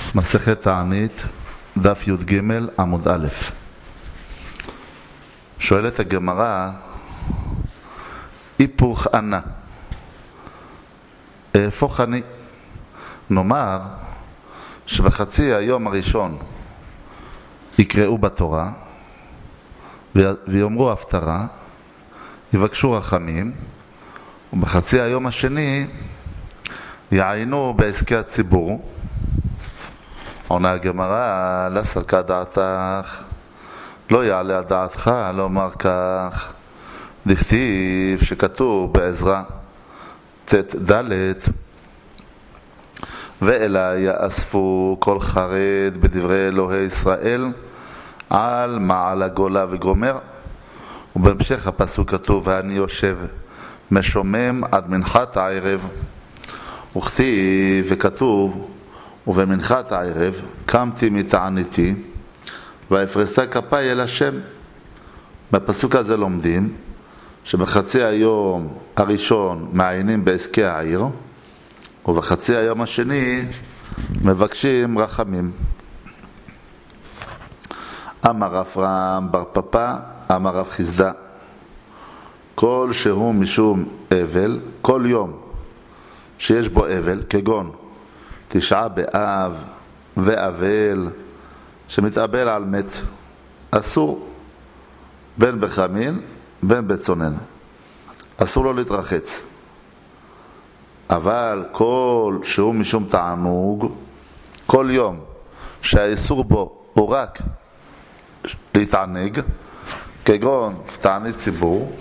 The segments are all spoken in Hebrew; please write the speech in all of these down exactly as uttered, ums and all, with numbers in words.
מסכת תענית, דף י"ג עמוד א'. שואלת הגמרא, היפוך ענה, הפוך אני. נאמר שבחצי היום הראשון יקראו בתורה ויאמרו הפטרה, יבקשו רחמים, ובחצי היום השני יעיינו בעסקי הציבור. עונה הגמרא, לא סרקה דעתך, לא יעלה על דעתך לומר כך. דכתיב שכתוב בעזרא תת דלת, ואלה יאספו כל חרד בדברי אלוהי ישראל על מעל הגולה וגומר. ובהמשך הפסוק כתוב, ואני יושב משומם עד מנחת הערב. וכתיב וכתוב, ובמנחת הערב קמתי מתעניתי ואפרסה כפיי אל השם. בפסוק הזה לומדים שבחצי היום הראשון מעיינים בעסקי העיר, ובחצי היום השני מבקשים רחמים. אמר רב אברהם בר פפא, אמר רב חיסדא, כל שהוא משום אבל, כל יום שיש בו אבל, כגון תשעה באב ואבל שמתאבל על מת, אסור, בין בחמין בין בצונן, אסור לו להתרחץ. אבל כל שהוא משום תענוג, כל יום שהאיסור בו הוא רק להתענג, כגון תענית ציבור,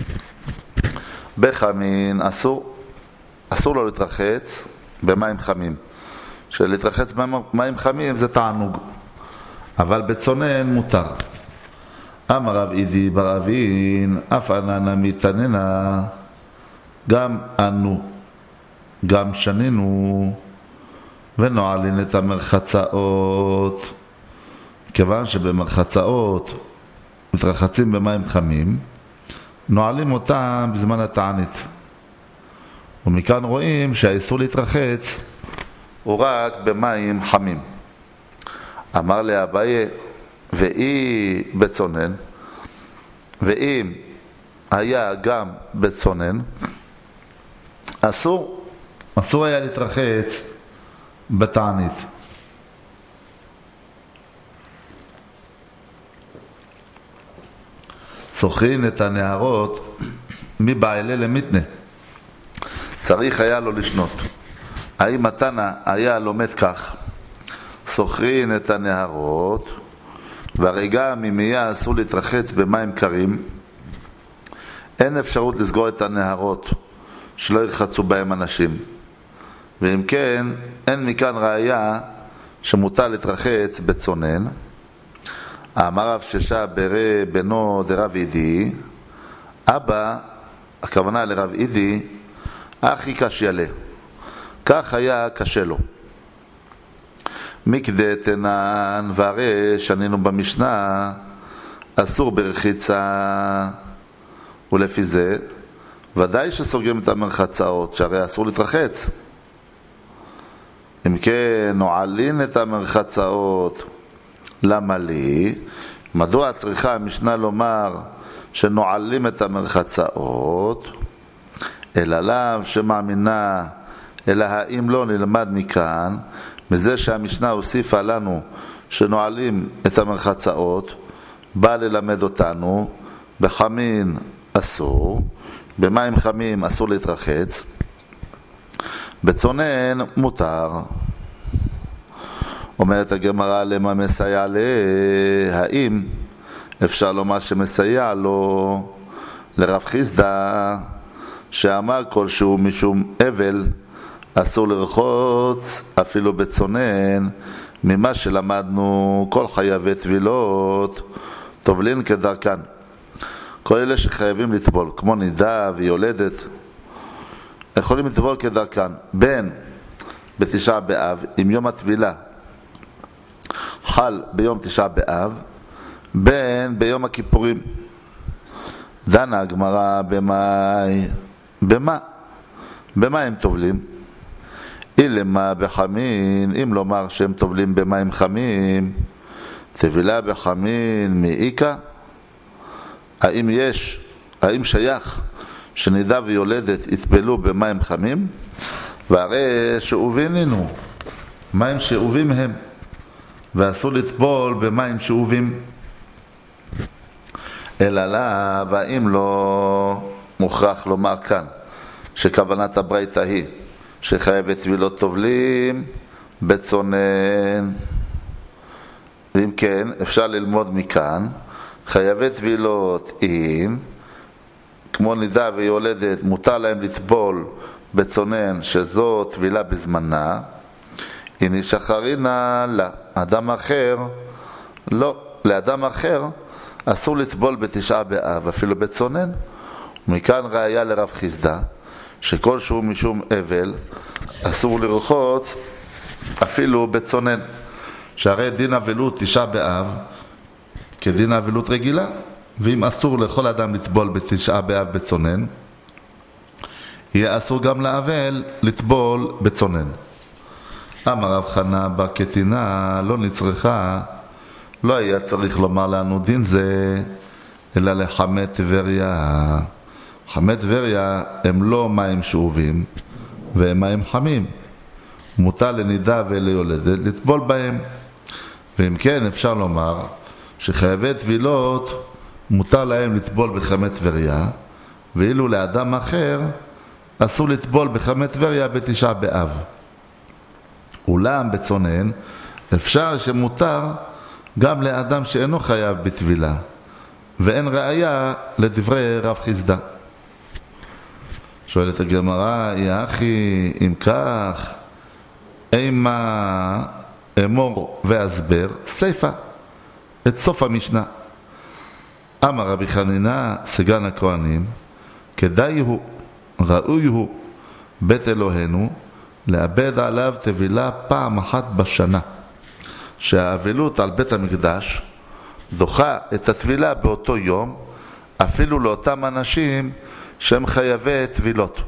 בחמין אסור, אסור לו להתרחץ במים חמים. שלהתרחץ במים חמים זה תענוג, אבל בצונן מותר. אמר רב אידי בר אבין, אף עננה מתעננה, גם אנו גם שנינו ונועלין את המרחצאות, כיוון שבמרחצאות מתרחצים במים חמים, נועלים אותם בזמן התענית. ומכאן רואים שהאיסור להתרחץ הוא רק במים חמים. אמר לאביי, ואי בצונן, ואם היה גם בצונן, אסור, אסור היה להתרחץ בתענית. סוחרין את הנערות מבעלה למתנה, צריך היה לו לשנות. האם התנא היה לומד כך, סוחרין את הנערות, והרי גם אם יהיה אסור להתרחץ במים קרים, אין אפשרות לסגור את הנערות שלא ירחצו בהם אנשים. ואם כן, אין מכאן ראיה שמותר להתרחץ בצונן. אמר רב ששה ברי בנו דרב אידי, אבא, הכוונה לרב אידי, אחי קשיא לה, כך היה קשה לו. מקדה תנן, והרי שנינו במשנה אסור ברחיצה, ולפי זה ודאי שסוגרים את המרחצאות, שהרי אסור להתרחץ. אם כן, נועלין את המרחצאות, למה לי? מדוע צריכה המשנה לומר שנועלים את המרחצאות? אלא לאו שמאמינה, אלא האם לא נלמד מכאן, מזה שהמשנה הוסיפה לנו שנועלים את המרחצאות, בא ללמד אותנו בחמין אסור, במים חמים אסור להתרחץ, בצונן מותר. אומרת הגמרא, למה מסייע לה? האם אפשר לומר שמסייע לו לרב חיסדא, שאמר כל שהוא משום אבל אסור לרחוץ אפילו בצונן, ממה שלמדנו כל חייבי טבילות טובלין כדרכן. כל אלה שחייבים לטבול, כמו נידה ויולדת, יכולים לטבול כדרכן, בין בתשעה באב, אם יום הטבילה חל ביום תשעה באב, בין ביום הכיפורים. דנה הגמרא במאי, במה? במה הם טובלים? אילמה בחמין, אם לומר שהם טובלים במים חמים, טבילה בחמין מאיקה, האם יש, האם שייך שנידה ויולדת יטבלו במים חמים? והרי שאובים לנו, מים שאובים הם, ואסור לטבול במים שאובים. אלא לה, והאם לא מוכרח לומר כאן, שכוונת הברייתא היא, שחייבת טבילות טובלים בצונן. ואם כן, אפשר ללמוד מכאן, חייבת טבילות אם, כמו נידה ויולדת, מותר להם לטבול בצונן, שזו טבילה בזמנה, הנה שחרינה לאדם אחר, לא, לאדם אחר אסור לטבול בתשעה באב, אפילו בצונן. ומכאן ראיה לרב חיסדא, שכל שהוא משום אבל, אסור לרחוץ אפילו בצונן. שהרי דין אבלות תשעה באב כדין אבלות רגילה, ואם אסור לכל אדם לטבול בתשעה באב בצונן, יהיה אסור גם לאבל לטבול בצונן. אמר רב חנא בר קטינה לא נצרכה, לא היה צריך לומר לנו דין זה, אלא לחמי טבריה. חמי טבריה הם לא מים שאובים, והם מים חמים. מותר לנידה וליולדת לטבול בהם. ואם כן, אפשר לומר שחייבי טבילות מותר להם לטבול בחמי טבריה, ואילו לאדם אחר אסור לטבול בחמי טבריה בתשעה באב. אולם בצונן אפשר שמותר גם לאדם שאינו חייב בטבילה, ואין ראיה לדברי רב חיסדא. שואלת הגמרא, יא אחי, אם כך, אימה אמור ואסבר סיפה, את סוף המשנה. אמר רבי חנינא סגן הכהנים, כדאי הוא, ראוי הוא בית אלוהינו, לאבד עליו טבילה פעם אחת בשנה, שהאבלות על בית המקדש דוחה את הטבילה באותו יום, אפילו לאותם אנשים שהם חייבי טבילות.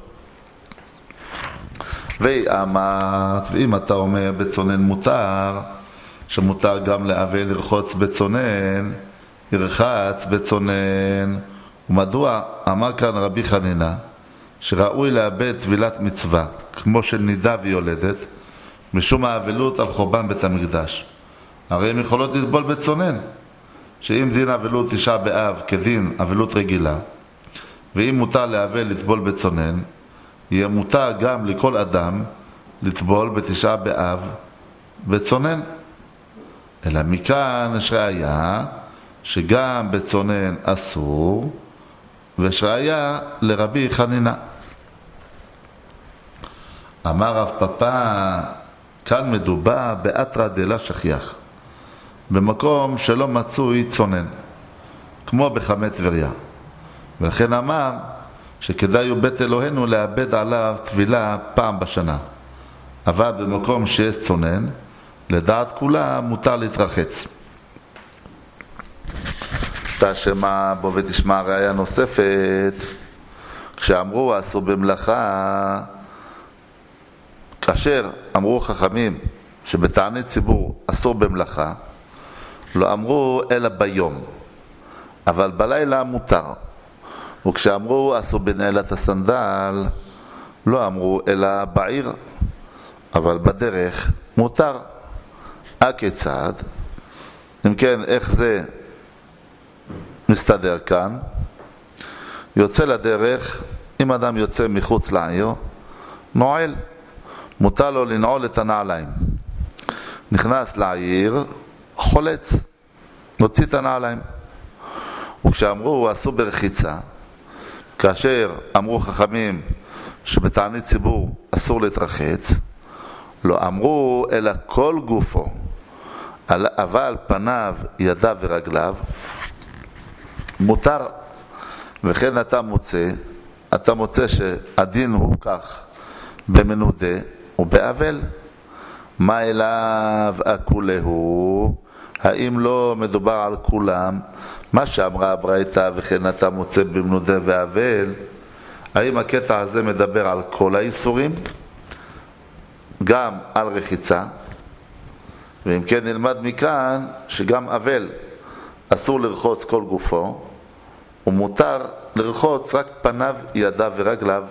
ואמרת, ואם אתה אומר בצונן מותר, שמותר גם לאבל לרחוץ בצונן, ירחץ בצונן. ומדוע אמר כאן רבי חנינא שראוי לאבד טבילת מצווה כמו של נידה ויולדת משום האבלות על חורבן בית המקדש? הרי הם יכולות לטבול בצונן, שאם דין אבלות תשעה באב כדין אבלות רגילה, ואם מותר לאבל לטבול בצונן, יהיה מותר גם לכל אדם לטבול בתשעה באב בצונן. אלא מכאן יש ראיה שגם בצונן אסור, ויש ראיה לרבי חנינא. אמר רב פפא, כאן מדובר באתרא דלה שכיח, במקום שלא מצוי צונן, כמו בחמי טבריה. ולכן אמר שכדאי הוא בית אלוהינו לאבד עליו טבילה פעם בשנה. אבל במקום שיש צונן, לדעת כולה מותר להתרחץ. תשמע בו ותשמע ראיה נוספת, כשאמרו עשו במלאכה, כאשר אמרו חכמים שבתענית ציבור אסור במלאכה, לא אמרו אלא ביום, אבל בלילה מותר. וכשאמרו עשו בנעילת הסנדל, לא אמרו אלא בעיר, אבל בדרך מותר. הכיצד? אם כן, איך זה מסתדר כאן? יוצא לדרך, אם אדם יוצא מחוץ לעיר, נועל, מותר לו לנעול את הנעליים. נכנס לעיר, חולץ, נוציא את הנעליים. וכשאמרו עשו ברחיצה, כאשר אמרו חכמים שבתענית ציבור אסור להתרחץ, לא אמרו אלא כל גופו, אבל פניו, ידיו ורגליו מותר. וכן אתה מוצא, אתה מוצא שהדין הוא כך במנודה ובאבל. מה אליו הכולהו? האם לא מדובר על כולם? מה שאמרה הברייתא וכן אתה מוצא במנודה ואבל, האם הקטע הזה מדבר על כל האיסורים? גם על רחיצה, ואם כן נלמד מכאן שגם אבל אסור לרחוץ כל גופו, ומותר לרחוץ רק פניו, ידיו ורגליו.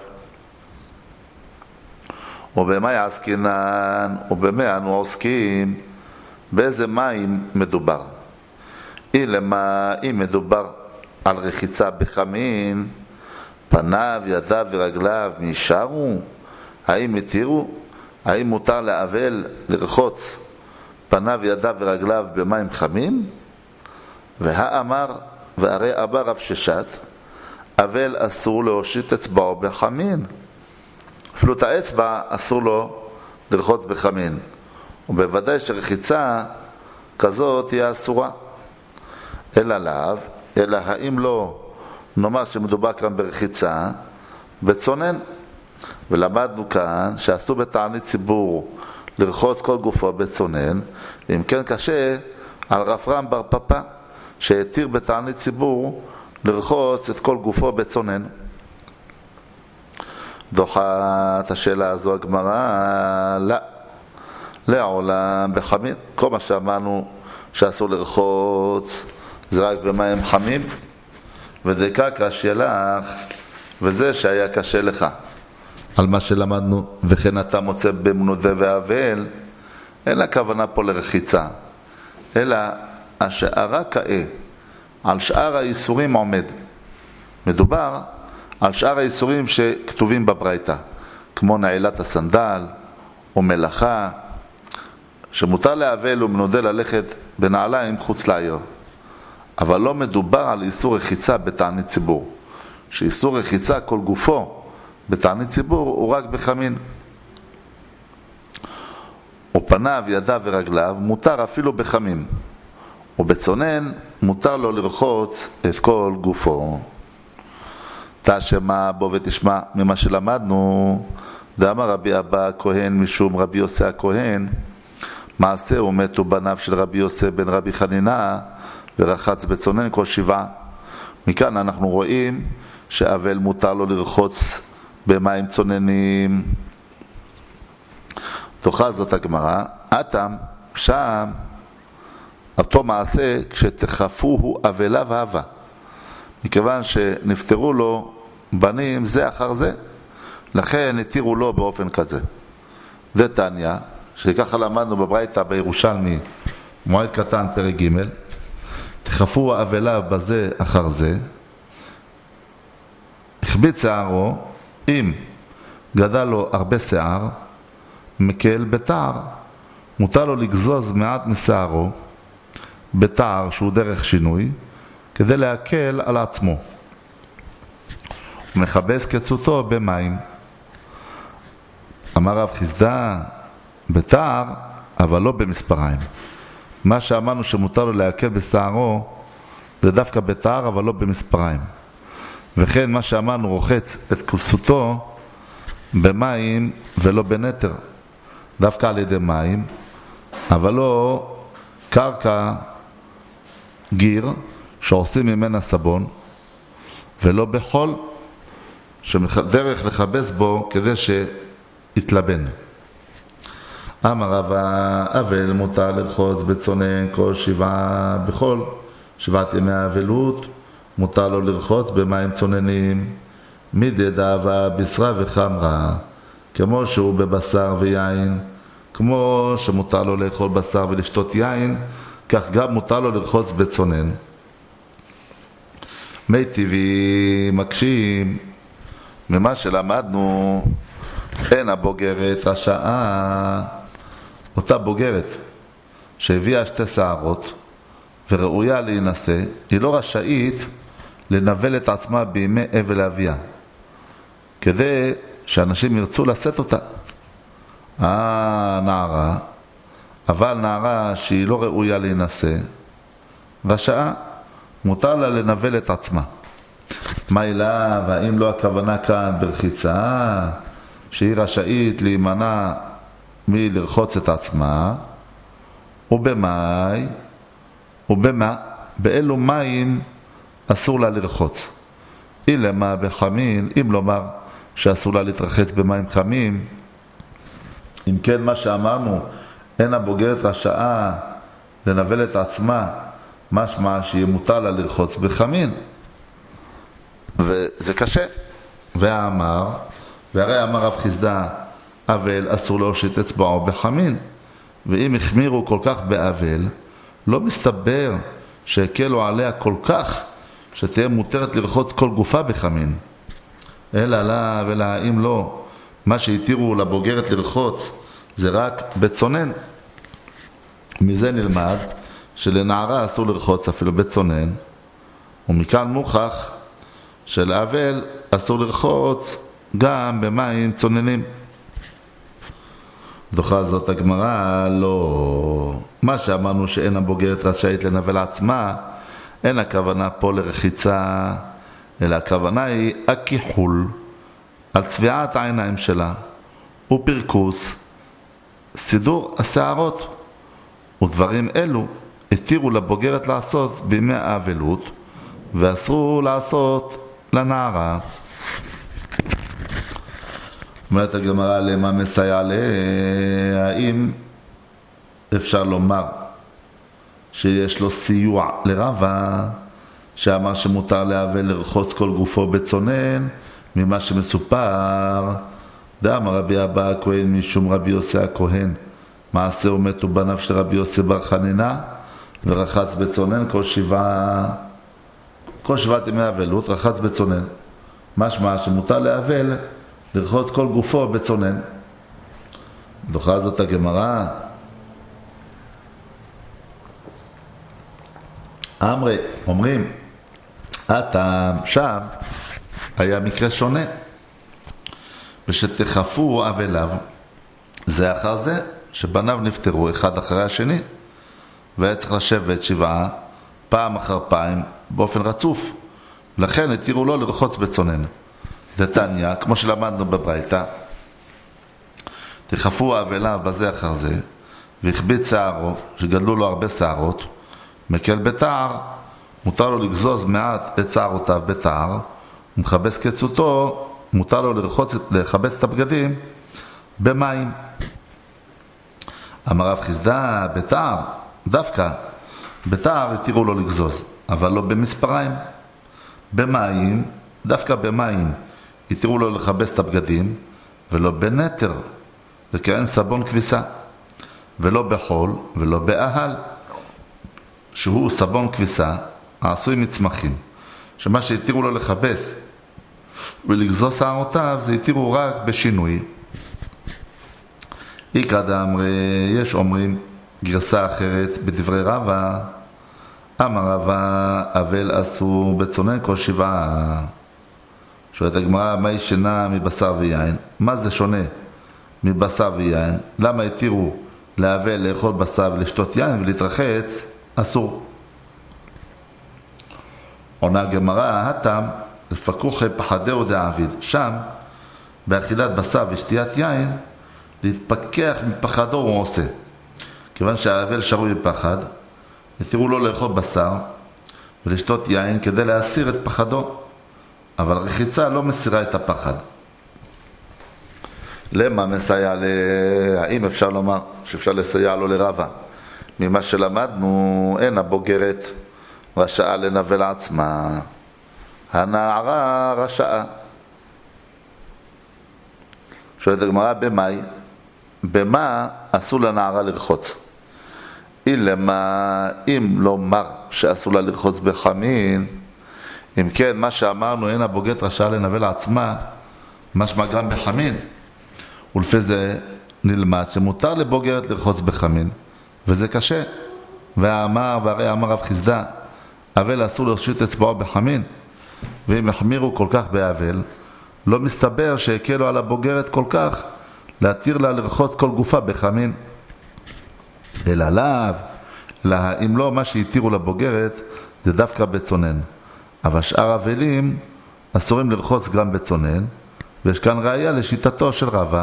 ובמה יעסקינן, ובמה אנו עוסקים, באיזה מים מדובר? אילמה, אם מדובר על רחיצה בחמין, פניו, ידיו ורגליו נשארו? האם התירו? האם מותר לאבל לרחוץ פניו, ידיו ורגליו במים חמים? והאמר, והרי אמר רב ששת, אבל אסור להושיט אצבעו בחמין. אפילו את האצבע אסור לו לרחוץ בחמין. ובוודאי שרחיצה כזאת תהיה אסורה. אלא לאו, אלא האם לא נאמר שמדובר כאן ברחיצה, בצונן. ולמדנו כאן שאסור בתענית ציבור לרחוץ כל גופו בצונן, ואם כן קשה על רפרם בר פפא, שהתיר בתענית ציבור לרחוץ את כל גופו בצונן. דוחה את השאלה הזו הגמרא, לא, לעולם בחמין. כל מה שאמרנו שאסור לרחוץ זה רק במים חמים, ודקה קשה לך, וזה שהיה קשה לך על מה שלמדנו, וכן אתה מוצא במנודה ואבל, אין הכוונה פה לרחיצה, אלא השערה כאה על שאר האיסורים עומד. מדובר על שאר האיסורים שכתובים בברייתא, כמו נעילת הסנדל או מלאכה, שמותר לאבל ומנודה ללכת בנעליים חוץ לעיר. אבל לא מדובר על איסור רחיצה בתענית ציבור, שאיסור רחיצה כל גופו בתענית ציבור הוא רק בחמין. ופניו, ידיו ורגליו מותר אפילו בחמין, ובצונן מותר לו לרחוץ את כל גופו. תשמע בו ותשמע ממה שלמדנו, דאמר רבי אבא הכהן משום רבי יוסי הכהן, מעשה ומתו בניו של רבי יוסי בן רבי חנינה, ורחץ בצונן כל שבעה. מכאן אנחנו רואים שאבל מותר לו לרחוץ במים צוננים. תוכה זאת הגמרא, אתם שם אותו מעשה כשתחפוהו אבלה ואהבה, מכיוון שנפטרו לו בנים זה אחר זה, לכן התירו לו באופן כזה. זה תניא, שככה למדנו בברייתא בירושלמי מועד קטן פרק ג', תחפו אבלה בזה אחר זה, הכביד שערו, אם גדל לו הרבה שיער, מקל בתער, מותר לו לגזוז מעט משערו בתער שהוא דרך שינוי, כדי להקל על עצמו. הוא מכבס קצותו במים. אמר רב חיסדא, בתער, אבל לא במספריים. מה שאמרנו שמותר לו להקל בשערו, זה דווקא בתער, אבל לא במספריים. וכן מה שאמרנו רוחץ את כוסותו במים ולא בנטר, דווקא על ידי מים, אבל לא קרקע גיר שעושים ממנה סבון, ולא בחול שדרך לחבס בו כדי שיתלבן. אמר רב אבל מותר לרחוץ בצונן כל שבעה בכל שבעת ימי האבלות, מותר לו לרחוץ במים צוננים מדי דאבה בשרה וחמרה, כמו שהוא בבשר ויין. כמו שמותר לו לאכול בשר ולשתות יין, כך גם מותר לו לרחוץ בצונן. מי טבעי מקשים ממה שלמדנו, אין הבוגרת רשעה, אותה בוגרת שהביאה שתי שערות וראויה להינשא, היא לא רשאית לנבל את עצמה בימי אבל אביה, כדי שאנשים ירצו לשאת אותה. אה, נערה, אבל נערה שהיא לא ראויה להינשא, רשעה, מותר לה לנבל את עצמה. מה אילה, והאם לא הכוונה כאן ברחיצה, שהיא רשאית להימנע מלרחוץ את עצמה, ובמאי, ובמה, באילו מים אסור לה לרחוץ. אילמה בחמין, אם לומר שאסור לה להתרחץ במים חמים, אם כן, מה שאמרנו, אין הבוגרת רשעה לנבל את עצמה, משמע שיהיה מותר לה לרחוץ בחמין. וזה קשה. והאמר, והרי אמר רב חיסדא, אבל אסור להושיט אצבעו בחמין. ואם החמירו כל כך באבל, לא מסתבר שהקלו עליה כל כך, שתהיה מותרת לרחוץ כל גופה בחמין. אלא לה ולהאם לא, מה שהתירו לבוגרת לרחוץ זה רק בצונן. מזה נלמד שלנערה אסור לרחוץ אפילו בצונן, ומכאן מוכח שלאבל אסור לרחוץ גם במים צוננים. דוחה זאת הגמרא, לא. מה שאמרנו שאין הבוגרת רשאית לנבל עצמה, אין הכוונה פה לרחיצה, אלא הכוונה היא הכיחול על צביעת העיניים שלה, ופרקוס, סידור השערות. ודברים אלו התירו לבוגרת לעשות בימי האבלות, ואסרו לעשות לנערה. אומרת הגמרא, למה מסייע לה? האם אפשר לומר שיש לו סיוע לרבה, שאמר שמותר לאבל לרחוץ כל גופו בצונן, ממה שמסופר, דאמר רבי אבא הכהן משום רבי יוסי הכהן, מעשה ומתו בניו של רבי יוסי בר חנינא, ורחץ בצונן כל שבעה, כל שבעת ימי אבלות רחץ בצונן. משמע שמותר לאבל לרחוץ כל גופו בצונן. דוחה זאת הגמרא, אמרי, אומרים, אתה שם היה מקרה שונה, ושתחפו אבליו זה אחר זה, שבניו נפטרו אחד אחרי השני, והיה צריך לשבת שבעה פעם אחר פעם באופן רצוף, לכן התירו לו לרחוץ בצונן. דתניא, כמו שלמדנו בברייתא, תחפו אבליו בזה אחר זה, והכביד שערו, שגדלו לו הרבה שערות, מקל בתער, מותר לו לגזוז מעט את שערותיו בתער, ומחבס קצותו, מותר לו לרחוץ, לחבס את הבגדים במים. אמר רב חיסדא, בתער, דווקא, בתער התירו לו לגזוז, אבל לא במספריים. במים, דווקא במים, התירו לו לחבס את הבגדים, ולא בנטר, וכאין סבון כביסה, ולא בחול, ולא באהל, שהוא סבון כביסה, העשוי מצמחים, שמה שהתירו לו לחבס ולגזוז שערותיו, זה התירו רק בשינוי. איקרא דאמרי, יש אומרים גרסה אחרת בדברי רבא, אמר רבא, אבל אסור בצונן כל שבעה. שואלת הגמרא, מה היא שונה מבשר ויין? מה זה שונה מבשר ויין? למה התירו לאבל לאכול בשר ולשתות יין ולהתרחץ? אסור. עונה הגמרא, הטעם לפקוחי פחדהו דעביד, שם באכילת בשר ושתיית יין להתפקח מפחדו הוא עושה, כיוון שהאבל שרוי בפחד, התירו לו לאכול בשר ולשתות יין כדי להסיר את פחדו, אבל רחיצה לא מסירה את הפחד. למה מסייע ל... האם אפשר לומר שאפשר לסייע לו לרבה? ממה שלמדנו, אין הבוגרת רשעה לנבל עצמה, הנערה רשעה. שואלת הגמרא, במאי? במה אסור לנערה לרחוץ? אילמה, אם לומר שאסור לה לרחוץ בחמין, אם כן, מה שאמרנו, אין הבוגרת רשעה לנבל עצמה, משמע גם בחמין. ולפי זה נלמד שמותר לבוגרת לרחוץ בחמין, וזה קשה. והאמר, והרי אמר רב חיסדא, אבל אסור להושיט אצבעו בחמין, ואם החמירו כל כך באבל, לא מסתבר שהקלו על הבוגרת כל כך להתיר לה לרחוץ כל גופה בחמין. אלא לאו, אלא אם לא, מה שהתירו לבוגרת זה דווקא בצונן, אבל שאר אבלים אסורים לרחוץ גם בצונן, ויש כאן ראיה לשיטתו של רבא.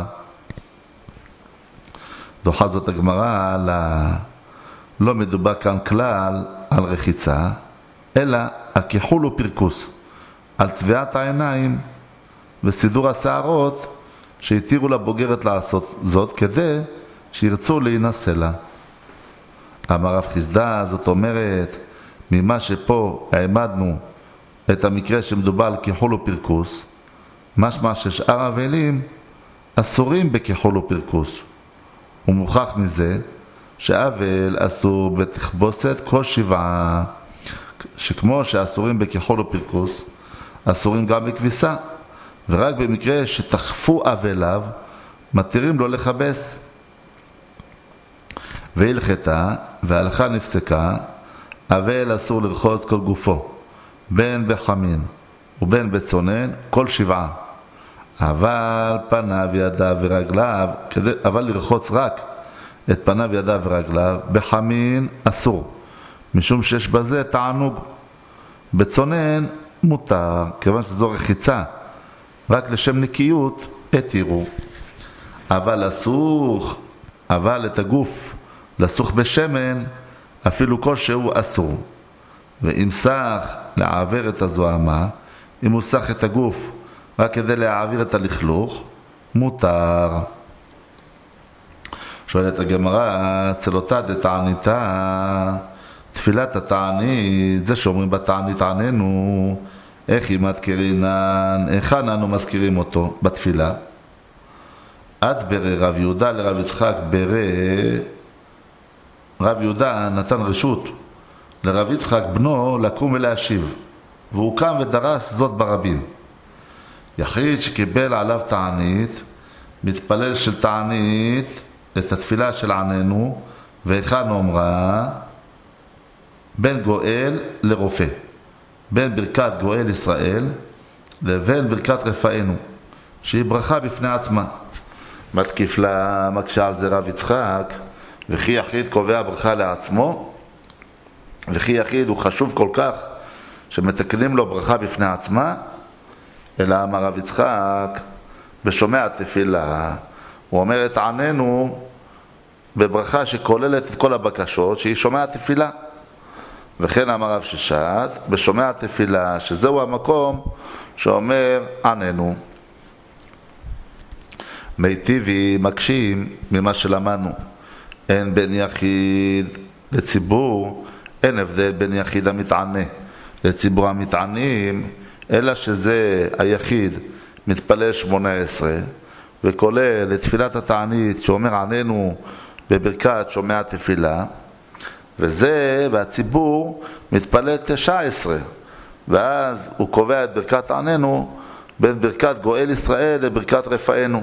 דוחה זאת הגמרא, על לא מדובר כאן כלל על רחיצה, אלא הכיחול ופרקוס, על צביעת העיניים וסידור השערות, שהתירו לבוגרת לעשות זאת כדי שירצו להינשא לה. אמר רב חיסדא, זאת אומרת, ממה שפה העמדנו את המקרה שמדובר על כחול ופרקוס, משמע ששאר האבלים אסורים בכחול ופרקוס. ומוכח מזה שאבל אסור בתחבושת כל שבעה, שכמו שאסורים בכחול ופרקוס, אסורים גם בכביסה, ורק במקרה שתחפו אבליו מתירים לו לחבס. והלכתה, וההלכה נפסקה, אבל אסור לרחוץ כל גופו, בין בחמין ובין בצונן, כל שבעה. אבל פניו, ידיו ורגליו, כדי, אבל לרחוץ רק את פניו, ידיו ורגליו, בחמין אסור, משום שיש בזה תענוג. בצונן מותר, כיוון שזו רחיצה רק לשם נקיות, התירו. אבל אסור, אבל את הגוף לסוך בשמן, אפילו כלשהו אסור. ואם סך לעבר את הזוהמה, אם הוא סך את הגוף רק כדי להעביר את הלכלוך, מותר. שואלת הגמרא, צלותא דתעניתא, תפילת התענית, זה שאומרים בתענית עננו, איך היא מתקרינן, היכן אנו מזכירים אותו בתפילה? עד ברי רב יהודה לרב יצחק ברי, רב יהודה נתן רשות לרב יצחק בנו לקום ולהשיב, והוא קם ודרש זאת ברבים. יחיד שקיבל עליו תענית, מתפלל של תענית את התפילה של עננו, והיכן אומרה? בין גואל לרופא, בין ברכת גואל ישראל לבין ברכת רפאנו, שהיא ברכה בפני עצמה. מתקיף לה, מקשה על זה רב יצחק, וכי יחיד קובע ברכה לעצמו, וכי יחיד הוא חשוב כל כך שמתקנים לו ברכה בפני עצמה, אלא אמר רב יצחק בשומע תפילה, הוא אומר את עננו בברכה שכוללת את כל הבקשות שהיא שומע תפילה. וכן אמר רב ששת בשומע תפילה, שזהו המקום שאומר עננו. מיטיבי מקשים ממה שלמדנו, אין בין יחיד לציבור, אין הבדל בין יחיד המתענה לציבור המתענים, אלא שזה היחיד מתפלל שמונה עשרה וכולל את תפילת התענית שאומר עננו בברכת שומע תפילה, וזה והציבור מתפלל תשע עשרה, ואז הוא קובע את ברכת עננו בין ברכת גואל ישראל לברכת רפאנו.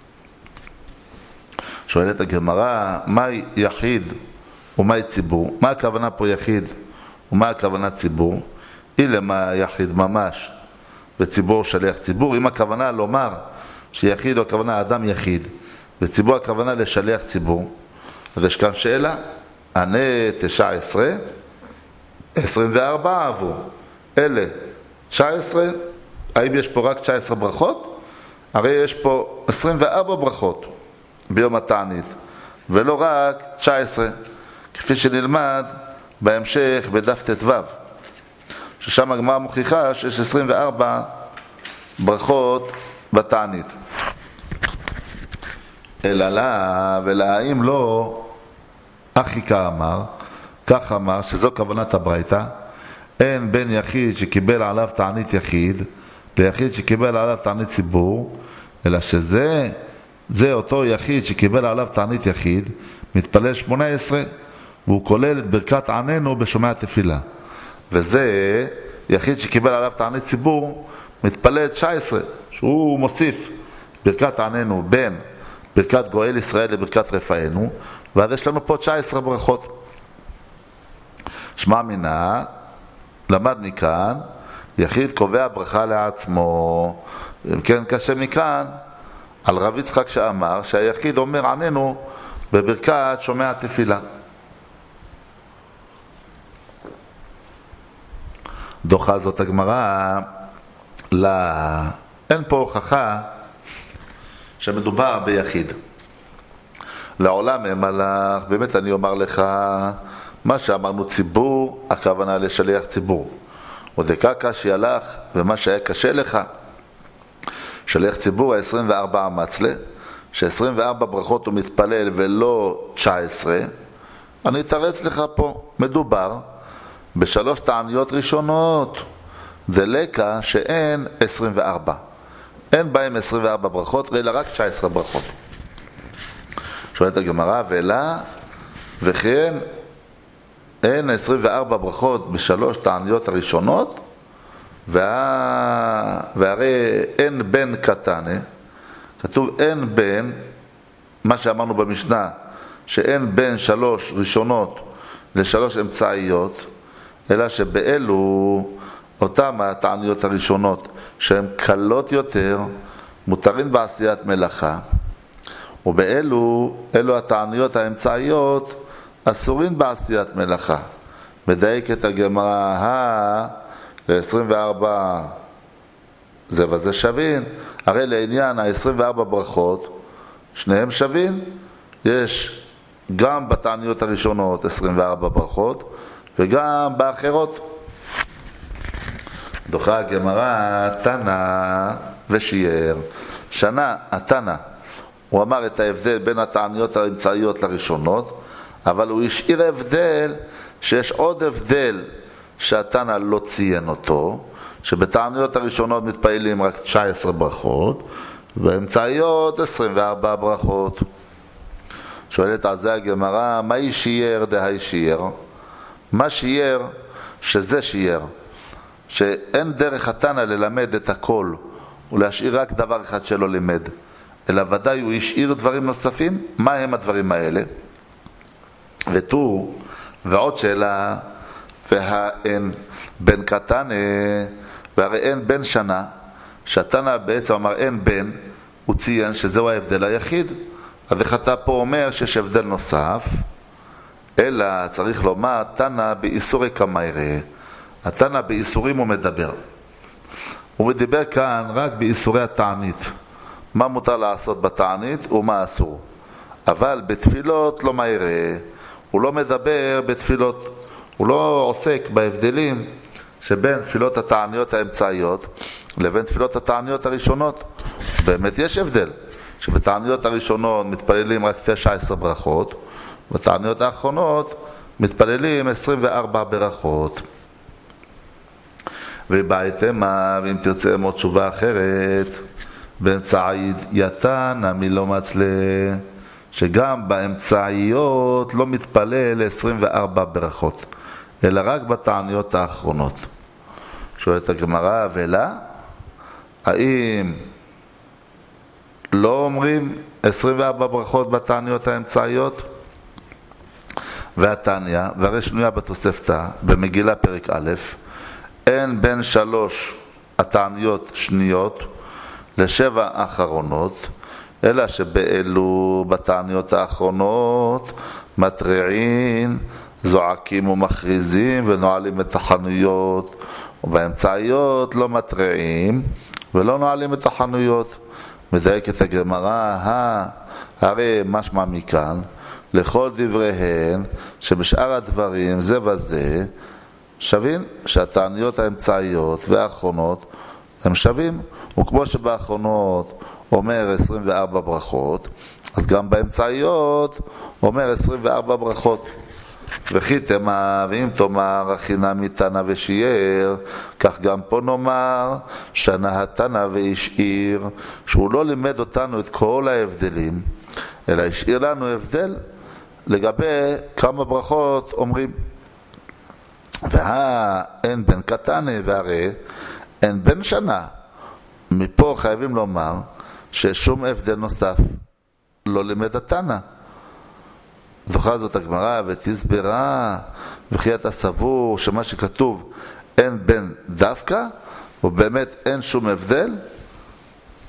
שואלת הגמרא, מה יחיד ומה ציבור? מה הכוונה פה יחיד ומה הכוונה ציבור? אילמה יחיד ממש וציבור שליח ציבור. אם הכוונה לומר שיחיד הוא הכוונה אדם יחיד וציבור הכוונה לשליח ציבור, אז יש כאן שאלה. ענה תשע עשרה, עשרים וארבע עברו, אלה תשע עשרה, האם יש פה רק תשע עשרה ברכות? הרי יש פה עשרים וארבע ברכות ביום התענית, ולא רק תשע עשרה, כפי שנלמד בהמשך בדף ט"ו, ששם הגמרא מוכיחה שיש עשרים וארבע ברכות בתענית. אלא לה ולהאם לא, אחיקה אמר, כך אמר, שזו כוונת הברייתא, אין בין יחיד שקיבל עליו תענית יחיד ליחיד שקיבל עליו תענית ציבור, אלא שזה זה אותו יחיד שקיבל עליו תענית יחיד מתפלל שמונה עשרה, והוא כולל את ברכת עננו בשומע תפילה, וזה יחיד שקיבל עליו תענית ציבור מתפלל תשע עשרה, שהוא מוסיף ברכת עננו בין ברכת גואל ישראל לברכת רפאנו, ואז יש לנו פה תשע עשרה ברכות. שמע מינה, למד מכאן, יחיד קובע ברכה לעצמו. אם כן קשה מכאן על רב יצחק שאמר שהיחיד אומר עננו בברכת שומע תפילה. דוחה זאת הגמרא, לה... אין פה הוכחה שמדובר ביחיד. לעולם הם הלך, באמת אני אומר לך, מה שאמרנו ציבור, הכוונה לשליח ציבור. עוד דקה קשי הלך, ומה שהיה קשה לך, שליח ציבור ה-עשרים וארבע מצלה, ש-עשרים וארבע ברכות הוא מתפלל ולא תשע עשרה, אני אתרץ לך פה, מדובר בשלוש תעניות ראשונות, דלקה שאין עשרים וארבע. אין בהם עשרים וארבע ברכות, אלא רק תשע עשרה ברכות. שואלת הגמרא, ואלה, וכן, אין עשרים וארבע ברכות בשלוש תעניות הראשונות, וה... והרי אין בן קטנה, כתוב אין בן, מה שאמרנו במשנה, שאין בין שלוש ראשונות לשלוש אמצעיות, אלא שבאלו אותם התעניות הראשונות שהן קלות יותר, מותרים בעשיית מלאכה, ובאלו, אלו התעניות האמצעיות, אסורים בעשיית מלאכה. מדייק את הגמרא, ה ל-עשרים וארבע זה וזה שווין, הרי לעניין ה-עשרים וארבע ברכות, שניהם שווין, יש גם בתעניות הראשונות עשרים וארבע ברכות, וגם באחרות. דוחה הגמרא, תנא ושיער. שנה, התנא, הוא אמר את ההבדל בין התעניות האמצעיות לראשונות, אבל הוא השאיר הבדל, שיש עוד הבדל שהתנא לא ציין אותו, שבתעניות הראשונות מתפעלים רק תשע עשרה ברכות, ובאמצעיות עשרים וארבע ברכות. שואלת על זה הגמרא, מה שיער דהי שיער? מה שיער? שזה שיער. שאין דרך התנא ללמד את הכל, ולהשאיר רק דבר אחד שלא לימד, אלא ודאי הוא השאיר דברים נוספים. מה הם הדברים האלה? ותו, ועוד שאלה, והאין בן קטן, והרי אין בן שנה, שהתנא בעצם אמר אין בן, הוא ציין שזהו ההבדל היחיד. אז איך אתה פה אומר שיש הבדל נוסף? אלא צריך לומר, תנא באיסורי קמיירה. התנא באיסורים הוא מדבר. הוא מדבר כאן רק באיסורי התענית. מה מותר לעשות בתענית ומה אסור. אבל בתפילות לא מהירה. הוא לא מדבר בתפילות. הוא לא עוסק בהבדלים שבין תפילות התעניות האמצעיות לבין תפילות התעניות הראשונות. באמת יש הבדל. שבתעניות הראשונות מתפללים רק תשע עשרה ברכות, בתעניות האחרונות מתפללים עשרים וארבע ברכות. ובהתאמה, ואם תרצה מאוד תשובה אחרת, באמצעית יתנא מלא מצלה, שגם באמצעיות לא מתפלל עשרים וארבע ברכות, אלא רק בתעניות האחרונות. שואלת הגמרא, ואלה, האם לא אומרים עשרים וארבע ברכות בתעניות האמצעיות? והתניא, והרי שנויה בתוספתא, במגילה פרק א', אין בין שלוש התעניות שניות לשבע האחרונות, אלא שבאלו בתעניות האחרונות מתריעים, זועקים ומכריזים ונועלים את החנויות, ובאמצעיות לא מתריעים ולא נועלים את החנויות. מדייק את הגמרא, הרי משמע מכאן, לכל דבריהן, שבשאר הדברים זה וזה, שווים, שהתעניות האמצעיות והאחרונות הם שווים. וכמו שבאחרונות אומר עשרים וארבע ברכות, אז גם באמצעיות אומר עשרים וארבע ברכות. וכי תמה, ואם תאמר הכינה מתנא ושיער, כך גם פה נאמר שנה התנא והשאיר, שהוא לא לימד אותנו את כל ההבדלים, אלא השאיר לנו הבדל לגבי כמה ברכות אומרים. וה אין בן קטן, והרי אין בן שנה. מפה חייבים לומר ששום הבדל נוסף לא לימד התנא. זוכר זאת הגמרא, ותסברה, וכי אתה סבור שמה שכתוב אין בן דווקא, ובאמת אין שום הבדל?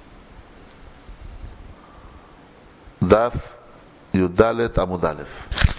דף י"ד עמוד א'.